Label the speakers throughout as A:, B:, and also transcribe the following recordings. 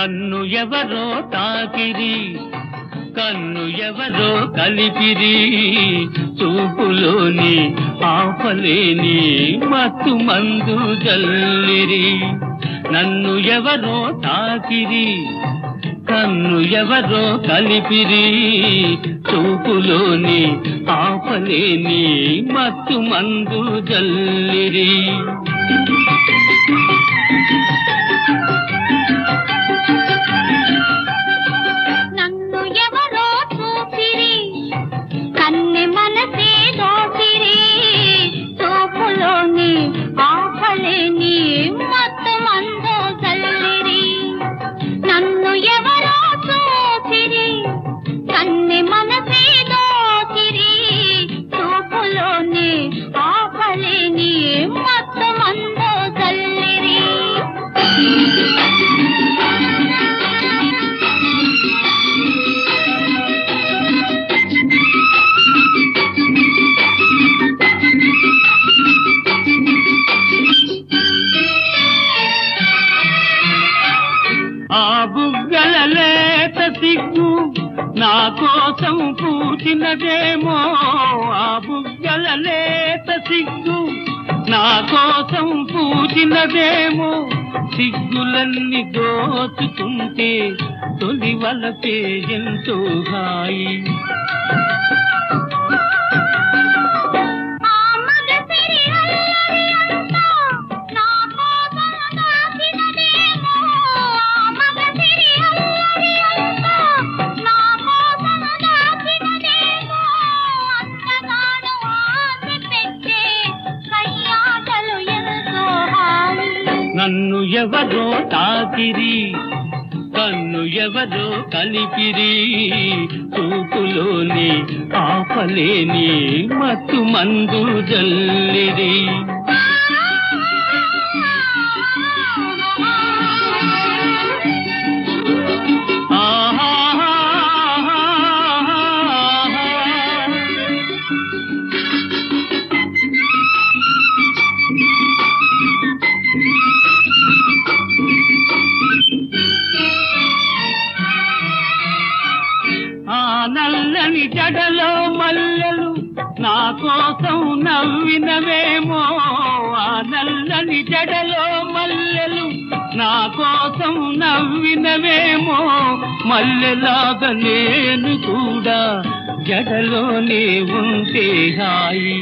A: నన్ను ఎవరో తాకిరి, కన్ను ఎవరో కలిపిరి, చూపులోని ఆపలేని మత్తు మందు జల్లిరి. నన్ను ఎవరో తాకిరి, కన్ను ఎవరో కలిపిరి, చూపులోని ఆపలేని మత్తు మందు జల్లిరి. ఆ బుగ్గల లేత సిగ్గు నా కోసం పూచినదేమో, ఆ బుగ్గల లేత సిగ్గు నా కోసం పూచినదేమో. సిగ్గులన్నీ దోచుకుంటే తొలి వలపే ఎంతో హాయి. నన్ను ఎవరో తాకిరి, కన్ను ఎవరో కలిపిరి, చూపులోని ఆపలేని మత్తు మందు జల్లిరి. నల్లని జడలో మల్లెలు నా కోసం నవ్వినవేమో, ఆ నల్లని జడలో మల్లెలు నా కోసం నవ్వినవేమో. మల్లెలాగా నేను కూడా జడలోనే ఉంటే హాయి.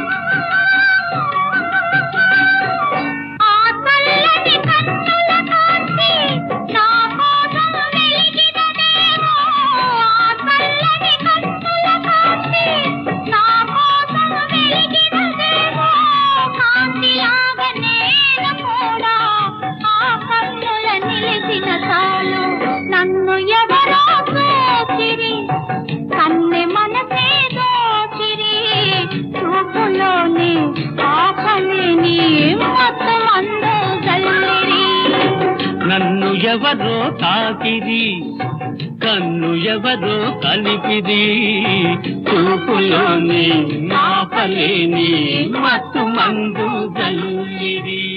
B: నన్ను ఎవరో చూచిరి, కన్నె మనసే దోచిరి, చూపులోని ఆపలేని మత్తు మందు జల్లిరి.
A: నన్ను ఎవరో తాకిరి, కన్ను ఎవరో కలిపిరి, చూపులోని ఆపలేని మత్తు మందు జల్లిరి.